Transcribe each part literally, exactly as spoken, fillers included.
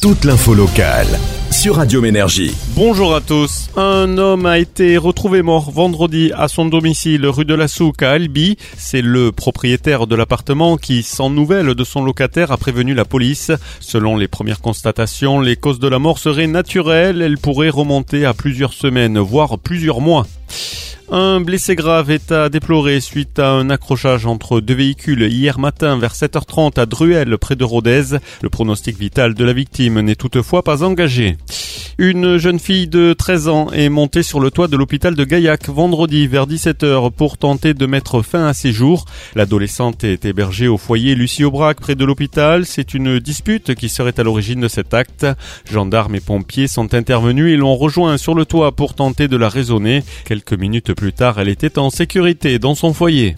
toute l'info locale sur Radio Ménergie. Bonjour à tous. Un homme a été retrouvé mort vendredi à son domicile rue de la Souque à Albi. C'est le propriétaire de l'appartement qui, sans nouvelles de son locataire, a prévenu la police. Selon les premières constatations, les causes de la mort seraient naturelles. Elles pourraient remonter à plusieurs semaines, voire plusieurs mois. Un blessé grave est à déplorer suite à un accrochage entre deux véhicules hier matin vers sept heures trente à Druel, près de Rodez. Le pronostic vital de la victime n'est toutefois pas engagé. Une jeune fille de treize ans est montée sur le toit de l'hôpital de Gaillac vendredi vers dix-sept heures pour tenter de mettre fin à ses jours. L'adolescente est hébergée au foyer Lucie Aubrac près de l'hôpital. C'est une dispute qui serait à l'origine de cet acte. Gendarmes et pompiers sont intervenus et l'ont rejoint sur le toit pour tenter de la raisonner. Quelques minutes plus tard, elle était en sécurité dans son foyer.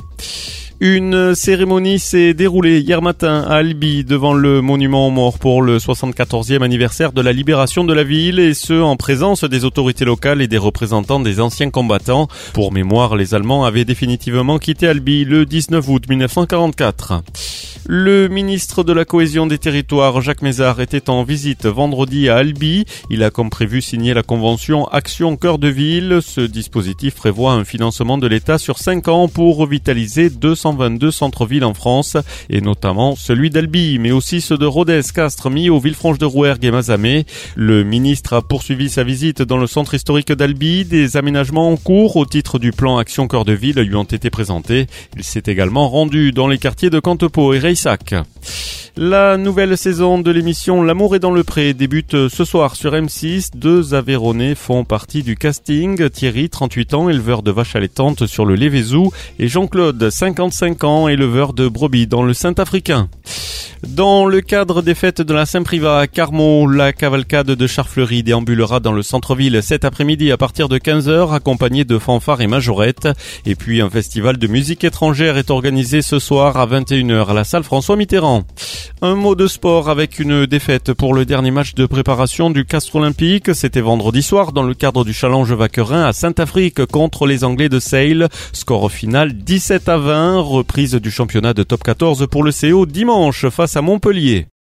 Une cérémonie s'est déroulée hier matin à Albi devant le monument aux morts pour le soixante-quatorzième anniversaire de la libération de la ville, et ce en présence des autorités locales et des représentants des anciens combattants. Pour mémoire, les Allemands avaient définitivement quitté Albi le dix-neuf août mille neuf cent quarante-quatre. Le ministre de la Cohésion des Territoires, Jacques Mézard, était en visite vendredi à Albi. Il a comme prévu signé la convention Action Cœur de Ville. Ce dispositif prévoit un financement de l'État sur cinq ans pour revitaliser deux cent vingt-deux centres-villes en France, et notamment celui d'Albi, mais aussi ceux de Rodez, Castres, Millau, Villefranche-de-Rouergue et Mazamet. Le ministre a poursuivi sa visite dans le centre historique d'Albi. Des aménagements en cours au titre du plan Action Cœur de Ville lui ont été présentés. Il s'est également rendu dans les quartiers de Cantepeau et Reissac. La nouvelle saison de l'émission L'amour est dans le pré débute ce soir sur M six. Deux Aveyronnais font partie du casting. Thierry, trente-huit ans, éleveur de vaches allaitantes sur le Lévézou, et Jean-Claude, cinquante-cinq ans, éleveur de brebis dans le Saint-Africain. Dans le cadre des fêtes de la Saint-Privat à Carmaux, la cavalcade de Char-Fleury déambulera dans le centre-ville cet après-midi à partir de quinze heures, accompagnée de fanfares et majorettes. Et puis un festival de musique étrangère est organisé ce soir à vingt et une heures à la salle François Mitterrand. Un mot de sport avec une défaite pour le dernier match de préparation du Castres Olympique. C'était vendredi soir dans le cadre du Challenge Vaquerin à Saint-Afrique contre les Anglais de Sale. Score final dix-sept à vingt, reprise du championnat de top quatorze pour le C O dimanche face à Montpellier.